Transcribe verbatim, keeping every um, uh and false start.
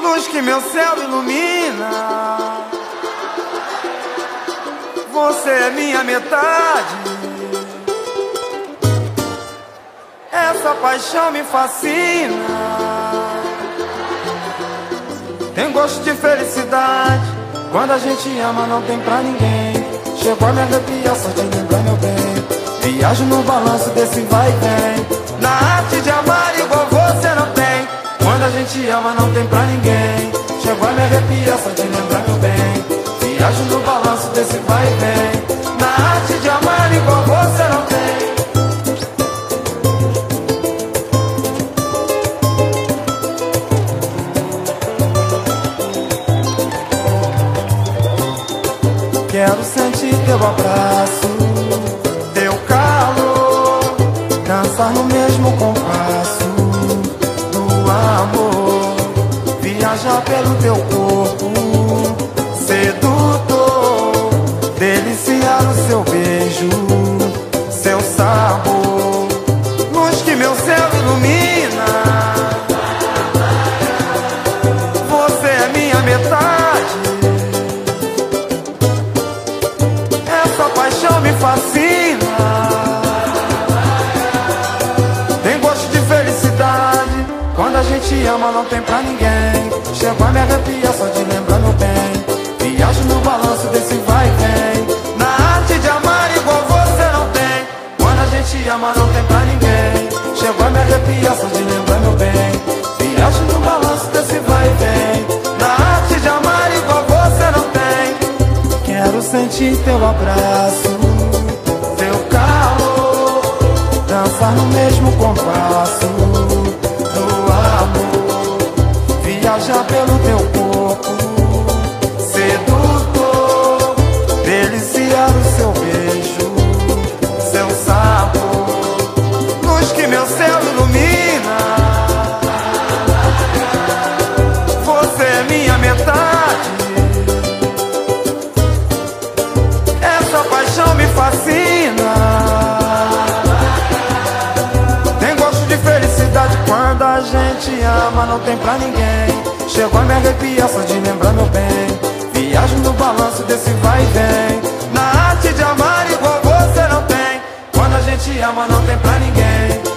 luz que meu céu ilumina. Você é minha metade. Essa paixão me fascina. Tem gosto de felicidade. Quando a gente ama não tem pra ninguém. Chegou a me arrepiar só de lembrar, meu bem. Viajo no balanço desse vai e vem. Na arte de amar igual você não tem. Quando a gente ama não tem pra ninguém. Chegou a me arrepiar só de lembrar, meu bem. Viajo no balanço desse vai e vem. Na arte de amar igual você não tem. Quero sentir teu abraço, teu calor, dançar no mesmo compasso do amor, viajar pelo teu corpo sedutor, deliciar o seu beijo, seu sabor, luz que meu céu ilumina. Você é minha metade. Essa paixão me fascina. Tem gosto de felicidade. Quando a gente ama não tem pra ninguém. Chego a me arrepiar só de lembrar, meu bem. Viajo no balanço desse vai e vem. Na arte de amar igual você não tem. Quando a gente ama não tem pra ninguém. Chego a me arrepiar só de lembrar, meu bem. Viajo no balanço desse vai e vem. Na arte de amar igual você não tem. Quero sentir teu abraço, teu calor, dançar no mesmo compasso do amor, viajar pelo teu corpo sedutor, deliciar o seu beijo, seu sabor, luz que meu céu ilumina. Você é minha metade. Paixão me fascina. Tem gosto de felicidade. Quando a gente ama não tem pra ninguém. Chegou a me arrepiar só de lembrar, meu bem. Viajo no balanço desse vai e vem. Na arte de amar igual você não tem. Quando a gente ama não tem pra ninguém.